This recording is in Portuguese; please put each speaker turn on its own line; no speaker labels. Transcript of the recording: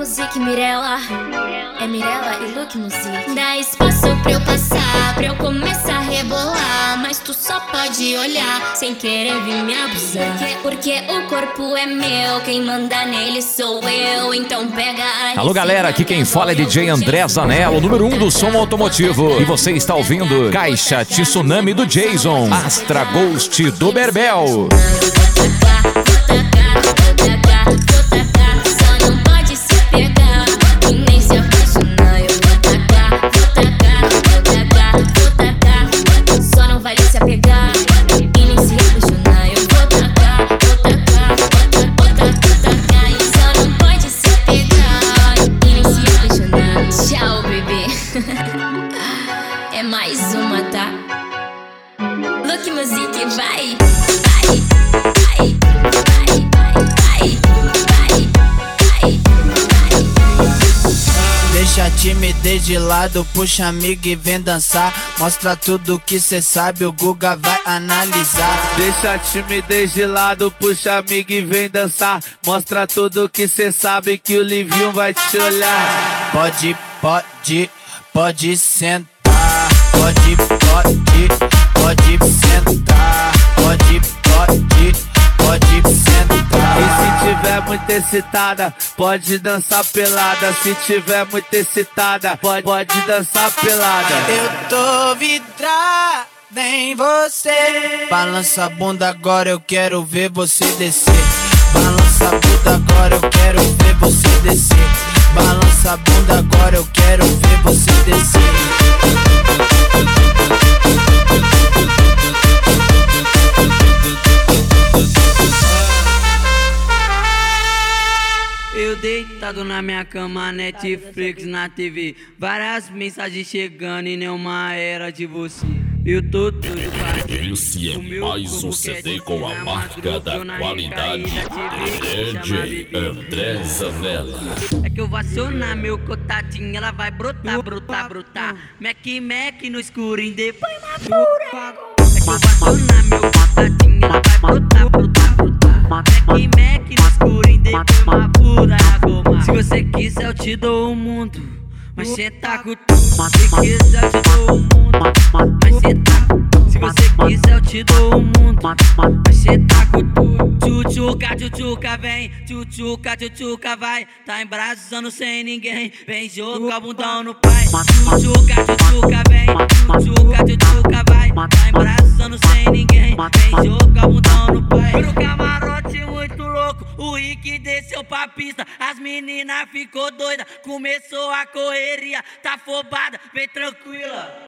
Music Mirella, é Mirella e Look Music. Dá espaço pra eu passar, pra eu começar a rebolar, mas tu só pode olhar, sem querer vir me abusar. Porque o corpo é meu, quem manda nele sou eu, então pega a...
Alô galera, aqui quem fala é DJ André Zanello, número 1 do som automotivo. E você está ouvindo Caixa Tsunami do Jason, Astra Ghost do Berbel.
É mais uma, tá? Look Music, vai!
Deixa a timidez de lado, puxa amigo e vem dançar. Mostra tudo que cê sabe, o Guga vai analisar.
Deixa a timidez de lado, puxa amigo e vem dançar. Mostra tudo que cê sabe, que o Livinho vai te olhar.
Pode sentar, pode sentar, pode sentar.
E se tiver muito excitada, pode dançar pelada. Se tiver muito excitada, pode dançar pelada.
Eu tô vidrada em você. Balança a bunda agora, eu quero ver você descer. Balança a bunda agora, eu quero ver você descer. Balança a bunda agora, eu quero ver você descer.
Eu deitado na minha cama, Netflix na TV, várias mensagens chegando e nenhuma era de você. Eu tô doido pra
esse é mais um CD com a marca da qualidade DJ André Zanello.
É que eu vou acionar meu contatinho, ela vai brotar. Mac no escurinho, depois na pura. É que eu vou acionar meu contatinho, ela vai brotar. Mac no escurinho, depois na pura. Se você quiser eu te dou o mundo, mas cê tá com tudo. Se quiser eu te dou o mundo, mas cê tá com tudo. Se você quiser eu te dou o mundo, mas cê tá com tudo. Tchutchuca, vem, tchutchuca, vai. Tá embraçando sem ninguém, vem jogar o bundão no pai. Tchutchuca, vem, tchutchuca, vai. Tá embraçando sem ninguém, vem jogar o bundão no pai. Pro camarote muito louco, o Rick desceu pra pista. As meninas ficou doida, começou a correria. Tá afobada, vem tranquila.